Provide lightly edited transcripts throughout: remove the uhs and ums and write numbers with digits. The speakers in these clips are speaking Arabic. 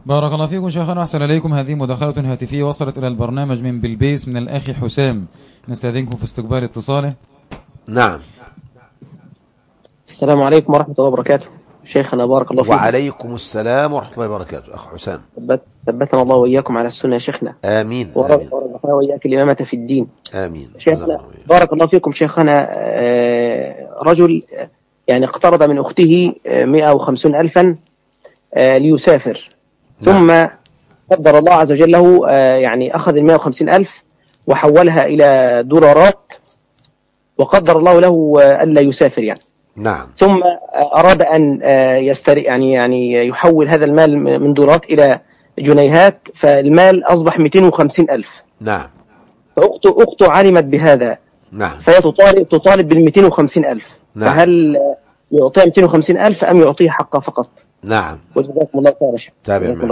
بارك الله فيكم شيخنا، أحسن إليكم. هذه مداخلة هاتفية وصلت إلى البرنامج من بلبيس من الأخ حسام، نستأذنكم في استقبال اتصاله. نعم. السلام عليكم ورحمة الله وبركاته شيخنا، بارك الله فيكم. وعليكم السلام ورحمة الله وبركاته أخ حسام. ثبتنا الله وإياكم على السنة يا شيخنا. آمين. ورزقنا وإياك الإمامة في الدين. آمين. شيخنا بارك الله فيكم شيخنا، رجل يعني اقترض من أخته 150,000 ليسافر. ثم قدر الله عز وجل له يعني أخذ 150,000 وحولها إلى دولارات، وقدر الله له ألا يسافر يعني. نعم. ثم أراد أن يعني يحول هذا المال من دولارات إلى جنيهات، فالمال أصبح 250,000. نعم. فأخته علمت بهذا. نعم. فهي تطالب بال250,000. نعم. فهل يعطيها 250,000 أم يعطيها حقها فقط؟ نعم. وجزاكم الله خيرا. تابع.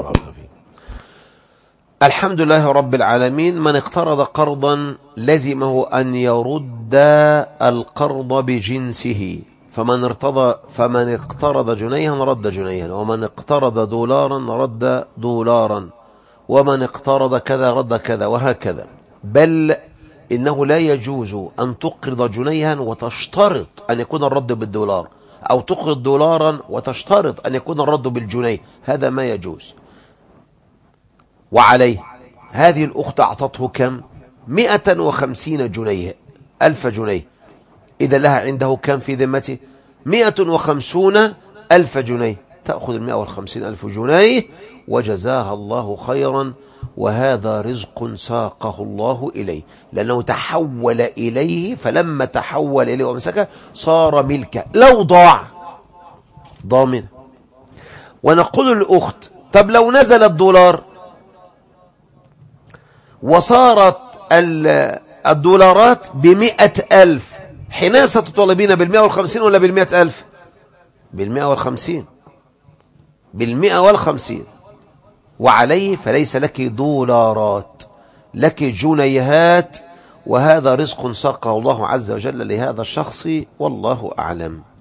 الحمد لله رب العالمين. من اقترض قرضا لزمه أن يرد القرض بجنسه، فمن اقترض جنيها رد جنيها، ومن اقترض دولارا رد دولارا، ومن اقترض كذا رد كذا، وهكذا. بل إنه لا يجوز أن تقرض جنيها وتشترط أن يكون الرد بالدولار، أو تقرض دولارا وتشترط أن يكون الرد بالجنيه، هذا ما يجوز. وعليه هذه الأخت أعطته كم؟ 150 جنيه، 1000 جنيه. إذا لها عنده كم في ذمته؟ 150,000 جنيه. تأخذ 150,000 جنيه وجزاها الله خيرا، وهذا رزق ساقه الله إليه، لأنه تحول إليه، فلما تحول إليه ومسكه صار ملكه، لو ضاع ضامن. ونقول للأخت طب لو نزل الدولار وصارت الدولارات ب100,000، حين ستطالبين بال150 ولا بال100,000؟ بال150. بال150. وعليه فليس لك دولارات، لك جنيهات، وهذا رزق ساقه الله عز وجل لهذا الشخص، والله أعلم.